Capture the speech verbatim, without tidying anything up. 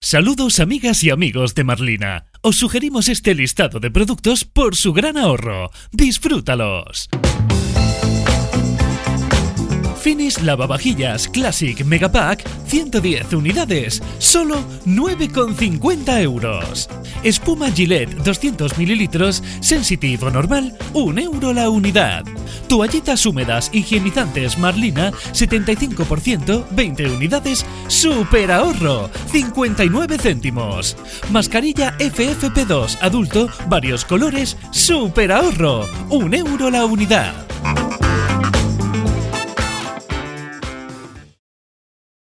Saludos amigas y amigos de Marlina. Os sugerimos este listado de productos por su gran ahorro. ¡Disfrútalos! Finish lavavajillas Classic Megapack, ciento diez unidades, solo nueve con cincuenta euros. Espuma Gillette doscientos mililitros, Sensitive o normal, un euro la unidad. Toallitas húmedas higienizantes Marlina, setenta y cinco por ciento, veinte unidades, super ahorro, cincuenta y nueve céntimos. Mascarilla F F P dos adulto, varios colores, super ahorro, un euro la unidad.